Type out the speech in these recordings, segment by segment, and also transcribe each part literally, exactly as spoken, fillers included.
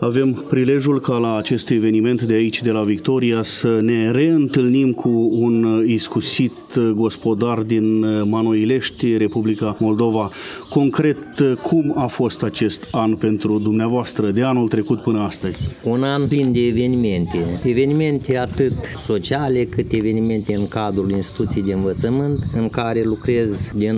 avem prilejul ca la acest eveniment de aici, de la Victoria, să ne reîntâlnim cu un iscusit gospodar din Manoilești, Republica Moldova. Concret, cum a fost acest an pentru dumneavoastră, de anul trecut până astăzi? Un an plin de evenimente. Evenimente atât sociale, cât evenimente în cadrul instituției de învățământ, în care lucrez din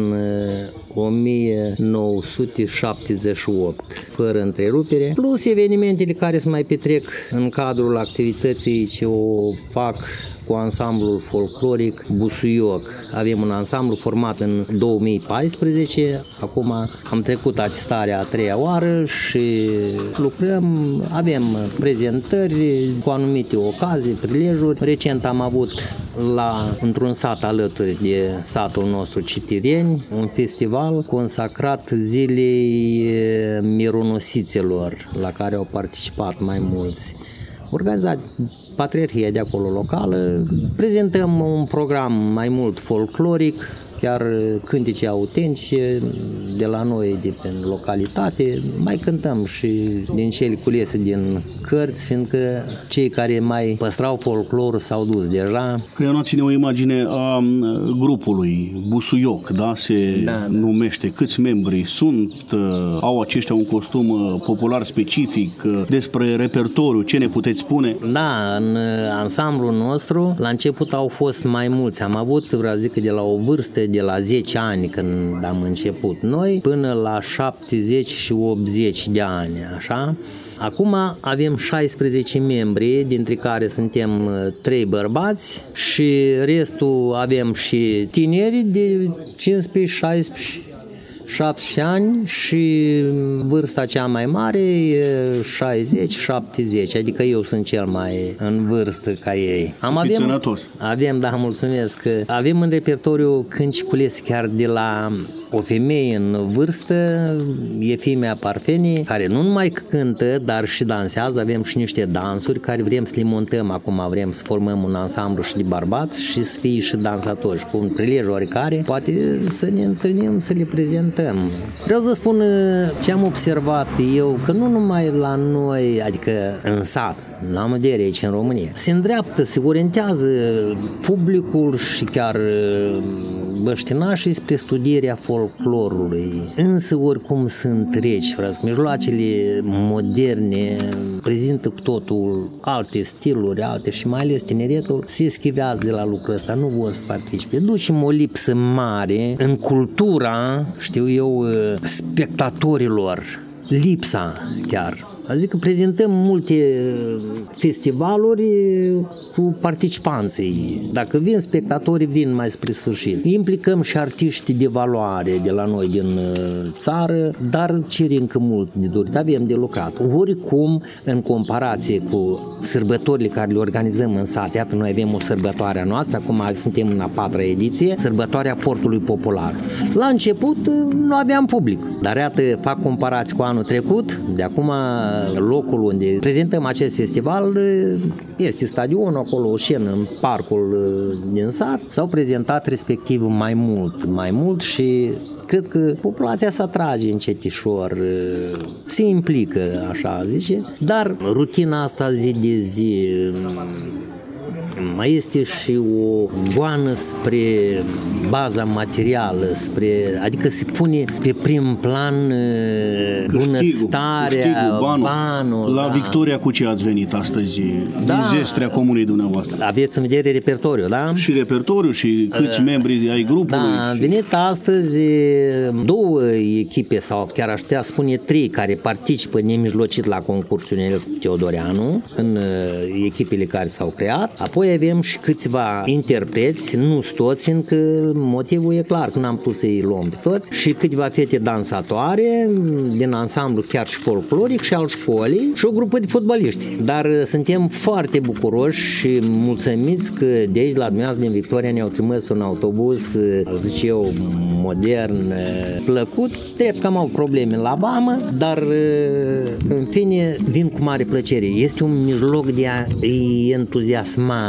o mie nouă sute șaptezeci și opt, fără întrerupere, plus evenimentele care se mai petrec în cadrul activității ce o fac cu ansamblul folcloric Busuioc. Avem un ansamblu format în două mii paisprezece, acum am trecut atestarea a treia oară și lucrăm, avem prezentări cu anumite ocazii, prilejuri. Recent am avut la, într-un sat alături de satul nostru Citireni, un festival consacrat zilei mironosițelor, la care au participat mai mulți. Organizat Patriarhia de acolo locală, prezentăm un program mai mult folcloric, chiar cântece autentice de la noi, de pe localitate. Mai cântăm și din cele culese din cărți, fiindcă cei care mai păstrau folclorul s-au dus deja. Creionați-ne o imagine a grupului Busuioc, da? Se da, numește. Câți membri sunt? Au aceștia un costum popular specific? Despre repertoriu, ce ne puteți spune? Da, în ansamblul nostru, la început au fost mai mulți. Am avut, vreau zic, de la o vârstă de la zece ani când am început noi, până la șaptezeci și optzeci de ani, așa. Acum avem șaisprezece membri, dintre care suntem trei bărbați și restul avem și tineri de cincisprezece, șaisprezece, șaptesprezece ani și vârsta cea mai mare e șaizeci șaptezeci, adică eu sunt cel mai în vârstă ca ei. Am avem, avem, da, mulțumesc, avem în repertoriu cântici culese chiar de la o femeie în vârstă, Efimia Parfeni, care nu numai cântă, dar și dansează. Avem și niște dansuri care vrem să le montăm acum, vrem să formăm un ansamblu și de bărbați și să fie și dansatori. Și cu un prilej oricare, poate să ne întâlnim, să le prezentăm. Vreau să spun ce am observat eu, că nu numai la noi, adică în sat, la mădere aici în România, se îndreaptă, se orientează publicul și chiar băștinașii spre studierea folclorului. Însă oricum sunt treci, vreau să mijloacele moderne prezintă cu totul alte stiluri, alte și mai ales tineretul se eschivează de la lucrul ăsta, nu vor să participe. Ducem o lipsă mare în cultura, știu eu, spectatorilor, lipsa chiar. Adică prezentăm multe festivaluri cu participanții. Dacă vin spectatorii, vin mai spre sfârșit. Implicăm și artiști de valoare de la noi din țară, dar cere încă mult de dorit. Avem de lucrat. Oricum, în comparație cu sărbătorile care le organizăm în sat, iată, noi avem o sărbătoare a noastră, acum suntem în a patra ediție, sărbătoarea Portului Popular. La început nu aveam public, dar iată, fac comparații cu anul trecut, de acum locul unde prezentăm acest festival este stadionul, acolo o scenă în parcul din sat. S-au prezentat respectiv mai mult, mai mult și cred că populația se atrage încetișor, se implică, așa zice, dar rutina asta zi de zi mai este și o goană spre baza materială, spre, adică se pune pe prim plan bunăstarea, banul. banul. La da. Victoria cu ce ați venit astăzi? Da. Din zestrea comunei dumneavoastră. Aveți în vedere repertoriu, da? Și repertoriu și câți uh, membri ai grupului? Da, am venit astăzi două echipe sau chiar aș putea spune trei care participă nemijlocit la concursul Teodoreanu în echipele care s-au creat. Apoi avem și câțiva interpreți, nu toți, fiindcă motivul e clar că n-am putut să-i luăm pe toți, și câteva fete dansatoare din ansamblu chiar și folcloric și al școlii și o grupă de fotbaliști. Dar suntem foarte bucuroși și mulțumiți că de aici la dumneavoastră din Victoria ne-au trimis un autobuz, zice eu, modern, plăcut. Drept că am avut probleme la vamă, dar în fine vin cu mare plăcere. Este un mijloc de a-i entuziasma,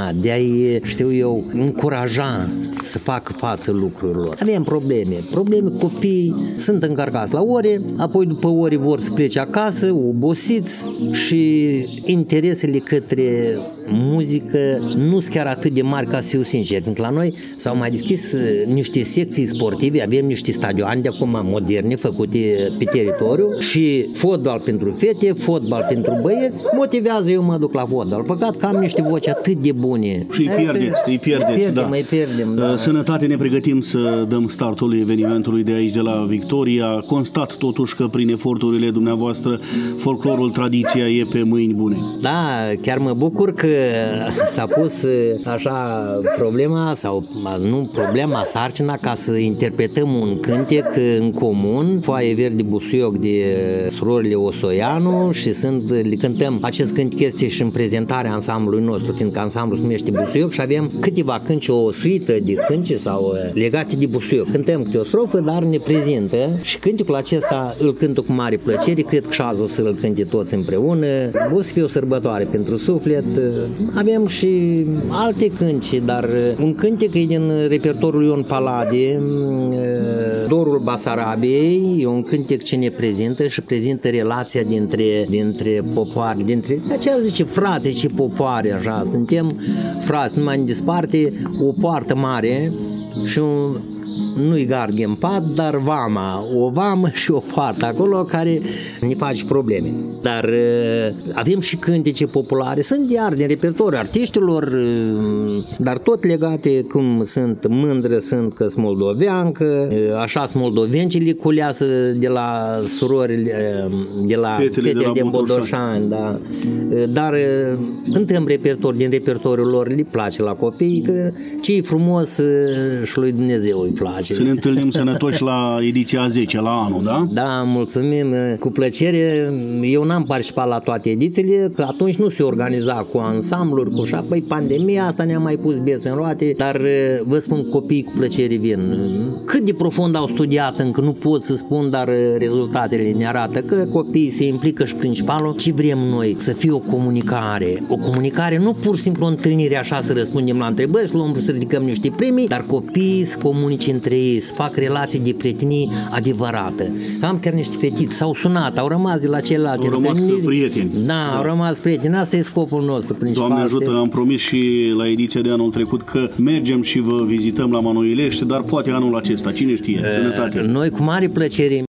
da, de a-i, știu eu, încuraja să facă față lucrurilor. Avem probleme, probleme, copii sunt încărcați la ore, apoi după ore vor să plece acasă, obosiți și interesele către muzică nu sunt chiar atât de mari, ca să fiu sincer, pentru că la noi s-au mai deschis niște secții sportive, avem niște stadioane de acum moderne făcute pe teritoriu și fotbal pentru fete, fotbal pentru băieți, motivează, eu mă duc la fotbal. Păcat că am niște voci atât de bune. Și îi pierdeți, îi pierdeți, îi pierdem, da. Îi pierdem, da. Sănătate, ne pregătim să dăm startul evenimentului de aici, de la Victoria. Constat totuși că prin eforturile dumneavoastră folclorul, tradiția e pe mâini bune. Da, chiar mă bucur că s-a pus așa problema, sau nu problema, sarcina, ca să interpretăm un cântec în comun, Foaie verde busuioc de surorile Osoianu, și sunt, le cântăm acest cântec, este și în prezentarea ansamblului nostru, fiindcă ansamblul se numește Busuioc și avem câteva cânci, o suită de cânci sau legate de busuioc. Cântăm câte o strofă, dar ne prezintă și cântecul acesta îl cântă cu mare plăcere, cred că șazul să-l cânte toți împreună. O să fie o sărbătoare pentru suflet. Avem și alte cânci, dar un cântec e din repertoriul Ion Palade, Dorul Basarabiei, e un cântec ce ne prezintă și prezintă relația dintre, dintre popoare, dintre, aceea zice frații și popoare, așa, suntem frați, nu mai ne desparte o poartă mare și un, nu-i gard în pat, dar vama, o vamă și o poartă acolo care ne face probleme. Dar uh, avem și cântece populare, sunt iar din repertoriul artiștilor, uh, dar tot legate, cum sunt mândră, sunt că sunt moldoveancă, uh, așa sunt moldovencile culeasă de la surorile, uh, de la fetele, fetele de, de Bodoșani, da. Uh, dar uh, cântăm repertor, din repertoriul lor le place la copii, că ce-i frumos uh, și lui Dumnezeu îi place. Să ne întâlnim sănătoși la ediția a zecea, la anul, da? Da, mulțumim, cu plăcere. Eu n-am participat la toate edițiile, că atunci nu se organiza cu ansambluri, cu așa, păi pandemia asta ne-a mai pus bețe în roate, dar vă spun, copiii cu plăcere vin. Cât de profund au studiat, încă nu pot să spun, dar rezultatele ne arată că copiii se implică și principalul, ce vrem noi, să fie o comunicare. O comunicare, nu pur și simplu o întâlnire așa să răspundem la întrebări, să luăm, să ridicăm niște premii, dar copiii să comunice între ei, să fac relații de prietenie adevărată. Am chiar niște fetiți, s-au sunat, au rămas de la celelalte au rămas întâlniri. prieteni. Da, da, au rămas prieteni. Asta e scopul nostru principal. Doamne ajută, știți? am promis și la ediția de anul trecut că mergem și vă vizităm la Manoilești, dar poate anul acesta, cine știe, sănătate. Noi cu mare plăcere